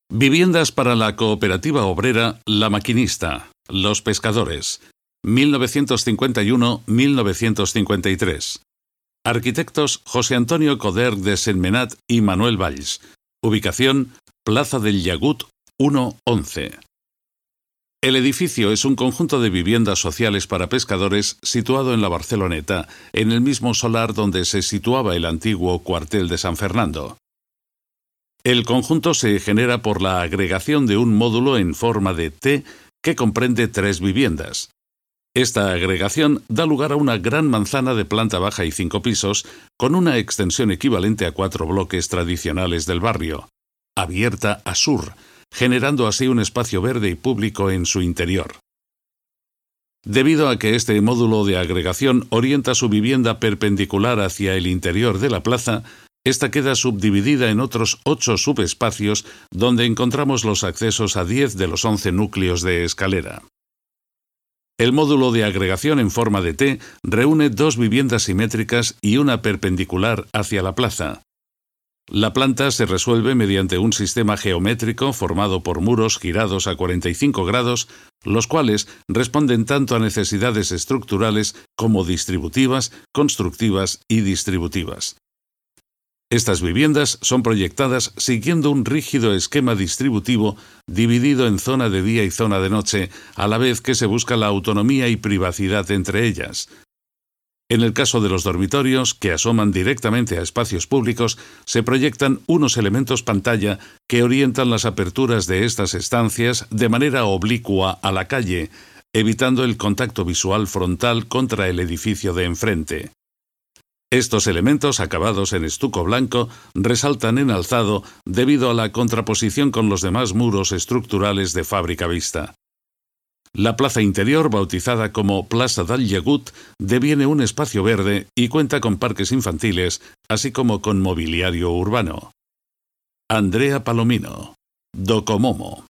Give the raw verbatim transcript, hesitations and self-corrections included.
Viviendas para la cooperativa obrera La Maquinista, Los Pescadores, mil novecientos cincuenta y uno a mil novecientos cincuenta y tres. Arquitectos José Antonio Coder de Sentmenat y Manuel Valls. Ubicación: Plaza del Llagut uno once. El edificio es un conjunto de viviendas sociales para pescadores situado en la Barceloneta, en el mismo solar donde se situaba el antiguo cuartel de San Fernando. El conjunto se genera por la agregación de un módulo en forma de T que comprende tres viviendas. Esta agregación da lugar a una gran manzana de planta baja y cinco pisos, con una extensión equivalente a cuatro bloques tradicionales del barrio, abierta a sur, generando así un espacio verde y público en su interior. Debido a que este módulo de agregación orienta su vivienda perpendicular hacia el interior de la plaza, esta queda subdividida en otros ocho subespacios donde encontramos los accesos a diez de los once núcleos de escalera. El módulo de agregación en forma de T reúne dos viviendas simétricas y una perpendicular hacia la plaza. La planta se resuelve mediante un sistema geométrico formado por muros girados a cuarenta y cinco grados, los cuales responden tanto a necesidades estructurales como distributivas, constructivas y distributivas. Estas viviendas son proyectadas siguiendo un rígido esquema distributivo dividido en zona de día y zona de noche, a la vez que se busca la autonomía y privacidad entre ellas. En el caso de los dormitorios, que asoman directamente a espacios públicos, se proyectan unos elementos pantalla que orientan las aperturas de estas estancias de manera oblicua a la calle, evitando el contacto visual frontal contra el edificio de enfrente. Estos elementos, acabados en estuco blanco, resaltan en alzado debido a la contraposición con los demás muros estructurales de fábrica vista. La plaza interior, bautizada como Plaza del Llagut, deviene un espacio verde y cuenta con parques infantiles, así como con mobiliario urbano. Andrea Palomino, Docomomo.